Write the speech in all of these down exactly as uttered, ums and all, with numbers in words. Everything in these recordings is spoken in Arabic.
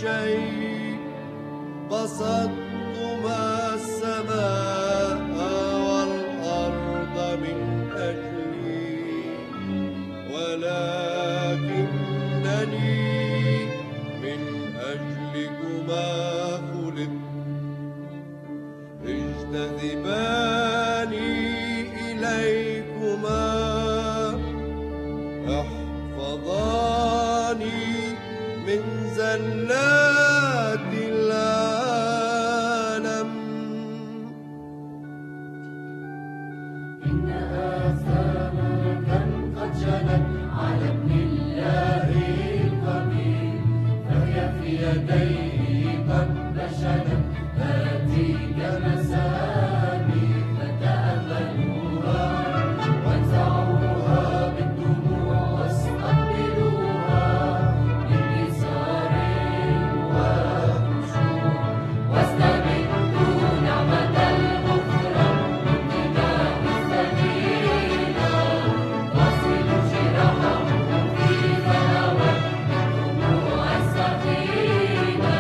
شيء بسطتما السماء والأرض من أجلي، ولكنني من أجلكما خلقت. اجتذباني إليكما، احفظاني من زلات العالم. إنها سمكة قد جنت على ابن الله القبيل، فهي في يديه قد بشرت هاتيك مسامي، فتأملوها وانزعوها بالدموع واستقبلوها بانكسار وخشوع، واستمدوا نعمة الغفران من دماء الثمينة، واغسلوا جراحهم في فهوات دموع السخينة.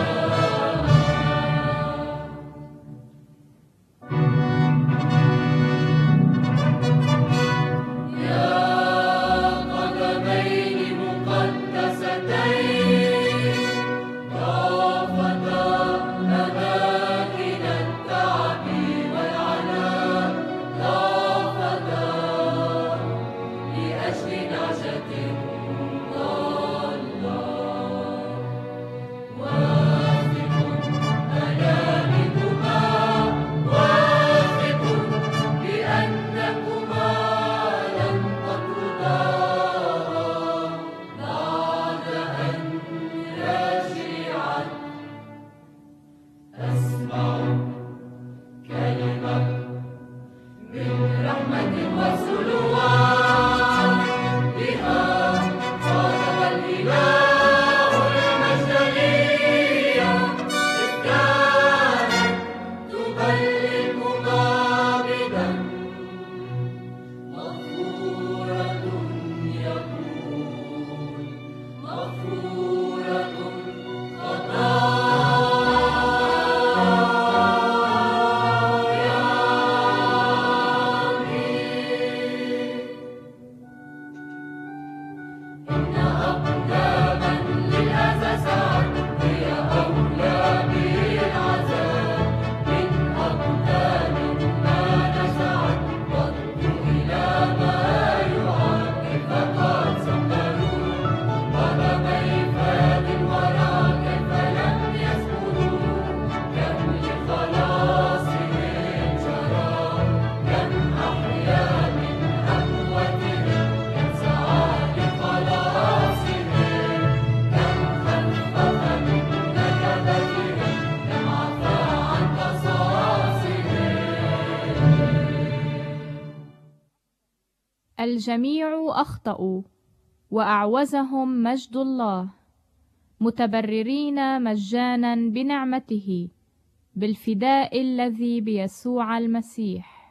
يا قدمين مقدستين، ضافتا أماكن التعب والعناء، ضافتا لأجل نعجة ضالة. واثق أنا بكما، واثق بأنكما لن تطردا بعد أن رجعت. أسمع كلمة من رحمة وسلوان، بها خاطب الإله المجدلية، إذ كانت تبلغ مابدا مغفورة، يقول مغفورة خطاياي. إن أقداما للأسى سعت، هي أولى بالعذاب من أقدام ما نزعت، ردوا إلى ما يعاد، فقد سمروا قدم إفاد وراء، كيف لم يسكنوا، كم لخلاصهم جرى، كم أحيا من أمواتهم، كم سعى لخلاصهم، كم خفف من نكبتهم، كم عفا عن قصاصهم. الجميع أخطأوا وأعوزهم مجد الله، متبررين مجانا بنعمته بالفداء الذي بيسوع المسيح.